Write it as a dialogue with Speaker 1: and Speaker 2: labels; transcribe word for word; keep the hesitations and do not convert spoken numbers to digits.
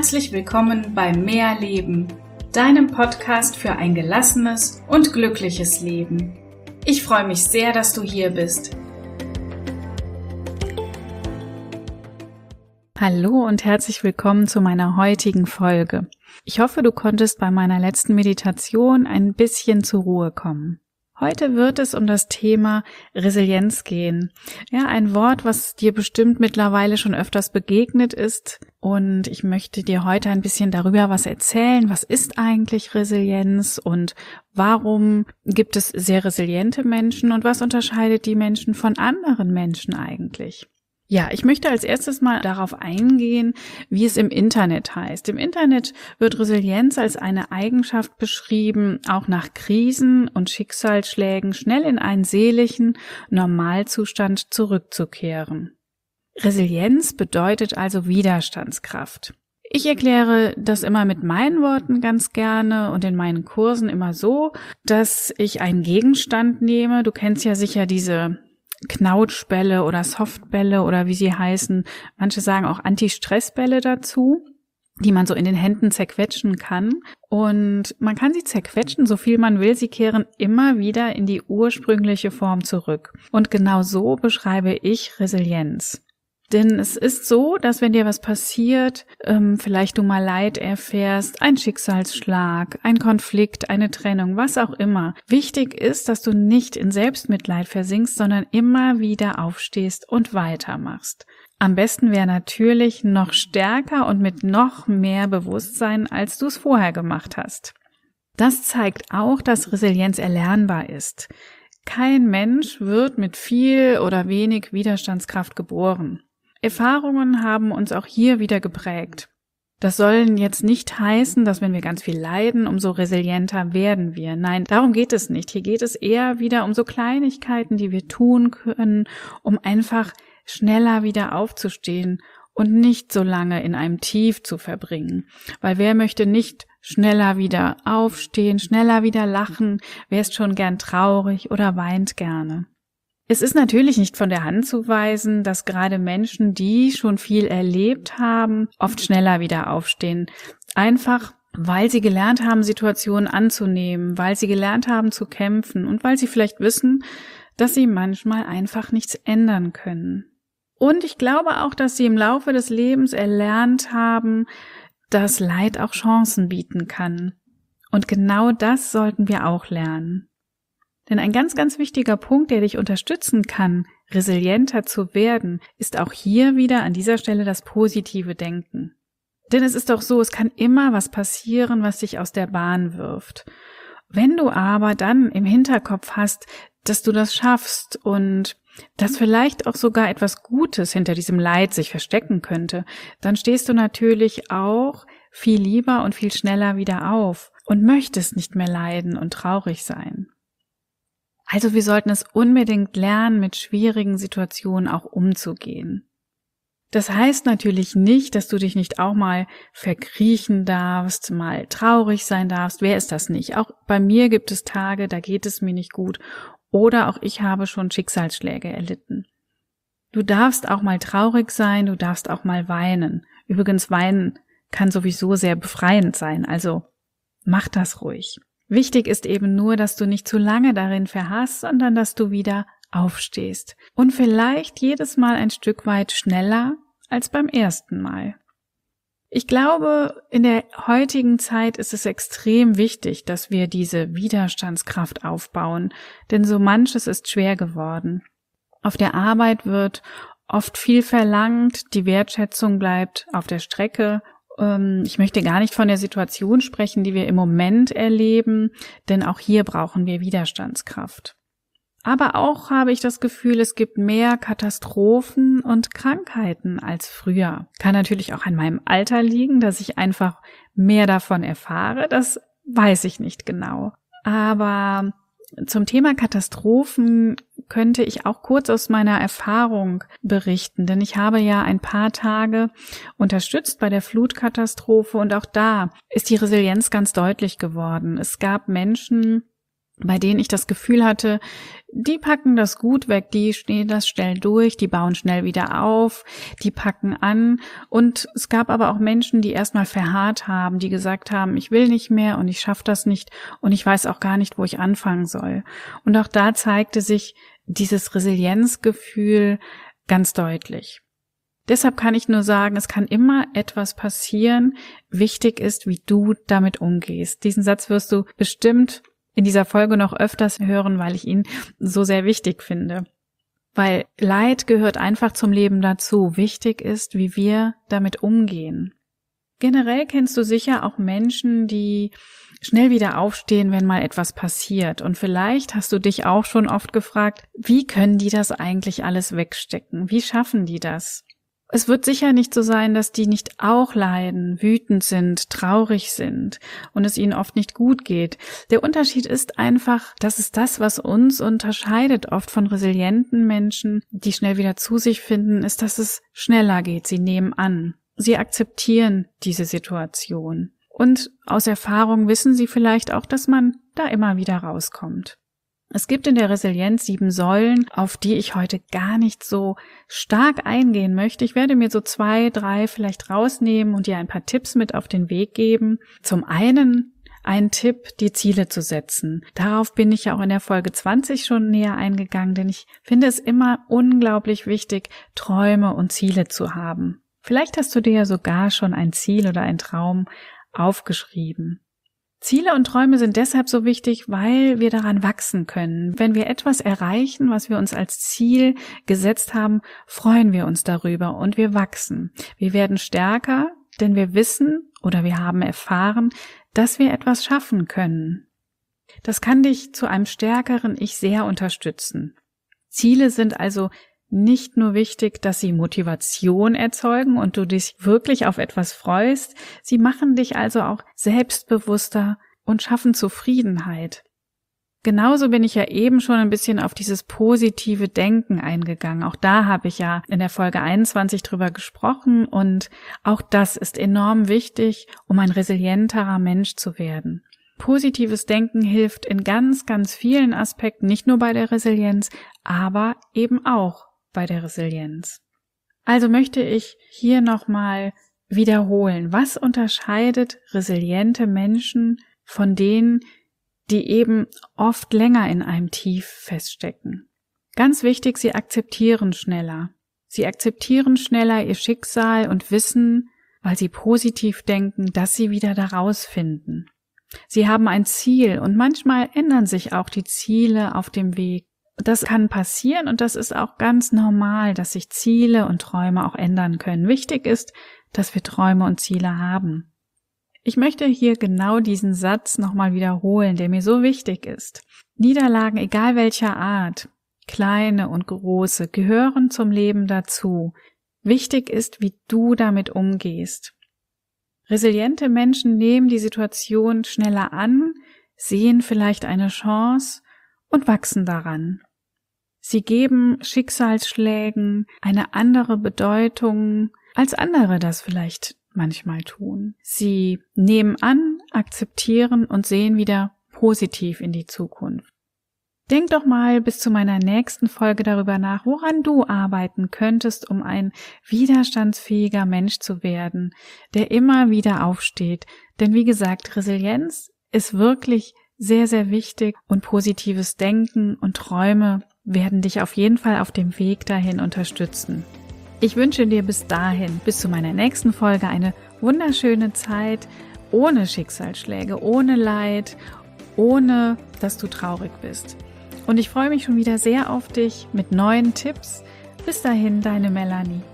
Speaker 1: Herzlich willkommen bei Mehr Leben, deinem Podcast für ein gelassenes und glückliches Leben. Ich freue mich sehr, dass du hier bist. Hallo und herzlich willkommen zu meiner heutigen Folge. Ich hoffe, du konntest bei meiner letzten Meditation ein bisschen zur Ruhe kommen. Heute wird es um das Thema Resilienz gehen. Ja, ein Wort, was dir bestimmt mittlerweile schon öfters begegnet ist. Und ich möchte dir heute ein bisschen darüber was erzählen. Was ist eigentlich Resilienz und warum gibt es sehr resiliente Menschen und was unterscheidet die Menschen von anderen Menschen eigentlich? Ja, ich möchte als erstes mal darauf eingehen, wie es im Internet heißt. Im Internet wird Resilienz als eine Eigenschaft beschrieben, auch nach Krisen und Schicksalsschlägen schnell in einen seelischen Normalzustand zurückzukehren. Resilienz bedeutet also Widerstandskraft. Ich erkläre das immer mit meinen Worten ganz gerne und in meinen Kursen immer so, dass ich einen Gegenstand nehme. Du kennst ja sicher diese Knautschbälle oder Softbälle oder wie sie heißen. Manche sagen auch Anti-Stress-Bälle dazu, die man so in den Händen zerquetschen kann. Und man kann sie zerquetschen, so viel man will. Sie kehren immer wieder in die ursprüngliche Form zurück. Und genau so beschreibe ich Resilienz. Denn es ist so, dass wenn dir was passiert, ähm, vielleicht du mal Leid erfährst, ein Schicksalsschlag, ein Konflikt, eine Trennung, was auch immer. Wichtig ist, dass du nicht in Selbstmitleid versinkst, sondern immer wieder aufstehst und weitermachst. Am besten wäre natürlich noch stärker und mit noch mehr Bewusstsein, als du es vorher gemacht hast. Das zeigt auch, dass Resilienz erlernbar ist. Kein Mensch wird mit viel oder wenig Widerstandskraft geboren. Erfahrungen haben uns auch hier wieder geprägt. Das soll jetzt nicht heißen, dass wenn wir ganz viel leiden, umso resilienter werden wir. Nein, darum geht es nicht. Hier geht es eher wieder um so Kleinigkeiten, die wir tun können, um einfach schneller wieder aufzustehen und nicht so lange in einem Tief zu verbringen. Weil wer möchte nicht schneller wieder aufstehen, schneller wieder lachen? Wer ist schon gern traurig oder weint gerne? Es ist natürlich nicht von der Hand zu weisen, dass gerade Menschen, die schon viel erlebt haben, oft schneller wieder aufstehen. Einfach, weil sie gelernt haben, Situationen anzunehmen, weil sie gelernt haben zu kämpfen und weil sie vielleicht wissen, dass sie manchmal einfach nichts ändern können. Und ich glaube auch, dass sie im Laufe des Lebens erlernt haben, dass Leid auch Chancen bieten kann. Und genau das sollten wir auch lernen. Denn ein ganz, ganz wichtiger Punkt, der dich unterstützen kann, resilienter zu werden, ist auch hier wieder an dieser Stelle das positive Denken. Denn es ist doch so, es kann immer was passieren, was dich aus der Bahn wirft. Wenn du aber dann im Hinterkopf hast, dass du das schaffst und dass vielleicht auch sogar etwas Gutes hinter diesem Leid sich verstecken könnte, dann stehst du natürlich auch viel lieber und viel schneller wieder auf und möchtest nicht mehr leiden und traurig sein. Also wir sollten es unbedingt lernen, mit schwierigen Situationen auch umzugehen. Das heißt natürlich nicht, dass du dich nicht auch mal verkriechen darfst, mal traurig sein darfst. Wer ist das nicht? Auch bei mir gibt es Tage, da geht es mir nicht gut. Oder auch ich habe schon Schicksalsschläge erlitten. Du darfst auch mal traurig sein, du darfst auch mal weinen. Übrigens, weinen kann sowieso sehr befreiend sein, also mach das ruhig. Wichtig ist eben nur, dass du nicht zu lange darin verharrst, sondern dass du wieder aufstehst. Und vielleicht jedes Mal ein Stück weit schneller als beim ersten Mal. Ich glaube, in der heutigen Zeit ist es extrem wichtig, dass wir diese Widerstandskraft aufbauen, denn so manches ist schwer geworden. Auf der Arbeit wird oft viel verlangt, die Wertschätzung bleibt auf der Strecke. Ich möchte gar nicht von der Situation sprechen, die wir im Moment erleben, denn auch hier brauchen wir Widerstandskraft. Aber auch habe ich das Gefühl, es gibt mehr Katastrophen und Krankheiten als früher. Kann natürlich auch an meinem Alter liegen, dass ich einfach mehr davon erfahre, das weiß ich nicht genau. Aber zum Thema Katastrophen könnte ich auch kurz aus meiner Erfahrung berichten, denn ich habe ja ein paar Tage unterstützt bei der Flutkatastrophe und auch da ist die Resilienz ganz deutlich geworden. Es gab Menschen, bei denen ich das Gefühl hatte, die packen das gut weg, die stehen das schnell durch, die bauen schnell wieder auf, die packen an. Und es gab aber auch Menschen, die erstmal verharrt haben, die gesagt haben, ich will nicht mehr und ich schaffe das nicht und ich weiß auch gar nicht, wo ich anfangen soll. Und auch da zeigte sich dieses Resilienzgefühl ganz deutlich. Deshalb kann ich nur sagen, es kann immer etwas passieren. Wichtig ist, wie du damit umgehst. Diesen Satz wirst du bestimmt in dieser Folge noch öfters hören, weil ich ihn so sehr wichtig finde. Weil Leid gehört einfach zum Leben dazu. Wichtig ist, wie wir damit umgehen. Generell kennst du sicher auch Menschen, die schnell wieder aufstehen, wenn mal etwas passiert. Und vielleicht hast du dich auch schon oft gefragt, wie können die das eigentlich alles wegstecken? Wie schaffen die das? Es wird sicher nicht so sein, dass die nicht auch leiden, wütend sind, traurig sind und es ihnen oft nicht gut geht. Der Unterschied ist einfach, das ist das, was uns unterscheidet oft von resilienten Menschen, die schnell wieder zu sich finden, ist, dass es schneller geht. Sie nehmen an. Sie akzeptieren diese Situation. Und aus Erfahrung wissen sie vielleicht auch, dass man da immer wieder rauskommt. Es gibt in der Resilienz sieben Säulen, auf die ich heute gar nicht so stark eingehen möchte. Ich werde mir so zwei, drei vielleicht rausnehmen und dir ein paar Tipps mit auf den Weg geben. Zum einen ein Tipp, die Ziele zu setzen. Darauf bin ich ja auch in der Folge zwanzig schon näher eingegangen, denn ich finde es immer unglaublich wichtig, Träume und Ziele zu haben. Vielleicht hast du dir ja sogar schon ein Ziel oder ein Traum aufgeschrieben. Ziele und Träume sind deshalb so wichtig, weil wir daran wachsen können. Wenn wir etwas erreichen, was wir uns als Ziel gesetzt haben, freuen wir uns darüber und wir wachsen. Wir werden stärker, denn wir wissen oder wir haben erfahren, dass wir etwas schaffen können. Das kann dich zu einem stärkeren Ich sehr unterstützen. Ziele sind also nicht nur wichtig, dass sie Motivation erzeugen und du dich wirklich auf etwas freust, sie machen dich also auch selbstbewusster und schaffen Zufriedenheit. Genauso bin ich ja eben schon ein bisschen auf dieses positive Denken eingegangen. Auch da habe ich ja in der Folge einundzwanzig drüber gesprochen und auch das ist enorm wichtig, um ein resilienterer Mensch zu werden. Positives Denken hilft in ganz, ganz vielen Aspekten, nicht nur bei der Resilienz, aber eben auch bei der Resilienz. Also möchte ich hier nochmal wiederholen, was unterscheidet resiliente Menschen von denen, die eben oft länger in einem Tief feststecken. Ganz wichtig, sie akzeptieren schneller. Sie akzeptieren schneller ihr Schicksal und wissen, weil sie positiv denken, dass sie wieder da rausfinden. Sie haben ein Ziel und manchmal ändern sich auch die Ziele auf dem Weg. Das kann passieren und das ist auch ganz normal, dass sich Ziele und Träume auch ändern können. Wichtig ist, dass wir Träume und Ziele haben. Ich möchte hier genau diesen Satz nochmal wiederholen, der mir so wichtig ist. Niederlagen, egal welcher Art, kleine und große, gehören zum Leben dazu. Wichtig ist, wie du damit umgehst. Resiliente Menschen nehmen die Situation schneller an, sehen vielleicht eine Chance und wachsen daran. Sie geben Schicksalsschlägen eine andere Bedeutung, als andere das vielleicht manchmal tun. Sie nehmen an, akzeptieren und sehen wieder positiv in die Zukunft. Denk doch mal bis zu meiner nächsten Folge darüber nach, woran du arbeiten könntest, um ein widerstandsfähiger Mensch zu werden, der immer wieder aufsteht. Denn wie gesagt, Resilienz ist wirklich sehr, sehr wichtig und positives Denken und Träume werden dich auf jeden Fall auf dem Weg dahin unterstützen. Ich wünsche dir bis dahin, bis zu meiner nächsten Folge, eine wunderschöne Zeit, ohne Schicksalsschläge, ohne Leid, ohne dass du traurig bist. Und ich freue mich schon wieder sehr auf dich mit neuen Tipps. Bis dahin, deine Melanie.